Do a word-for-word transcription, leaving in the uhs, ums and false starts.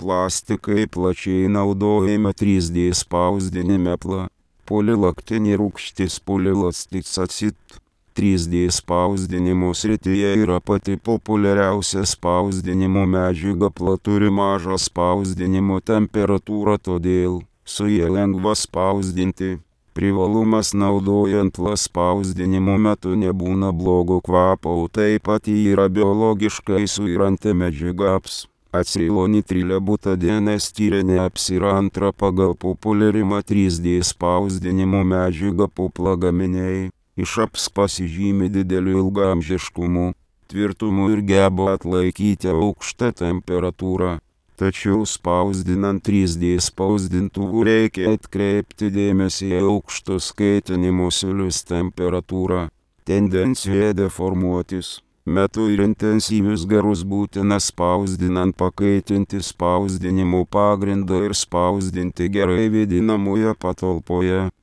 plastikai plačiai naudojami trys D spausdinime pla. Polilaktinė rūgštis polilacticacit. trys D spausdinimo srityje yra pati populiariausia spausdinimo medžiaga pla turi mažą spausdinimo temperatūrą, todėl su ja lengva spausdinti. Privalumas naudojant pla spausdinimo metu nebūna blogo kvapo, o taip pat ji yra biologiškai suyranti medžiaga. Acrilonitrilė butadienas tyreneps yra antra pagal populiarimą trys D spausdinimo medžiaga popla gaminiai. Išaps pasižymi dideliu ilgaamžiškumu, tvirtumu ir geba atlaikyti aukštą temperatūrą. Tačiau spausdinant trys D spausdintuvu reikia atkreipti dėmesį į aukštos kaitinimo siūlius temperatūrą. Tendencija deformuotis. Metu ir intensyvius garus būtina spausdinant pakaitinti spausdinimo pagrindą ir spausdinti gerai vėdinamoje patalpoje.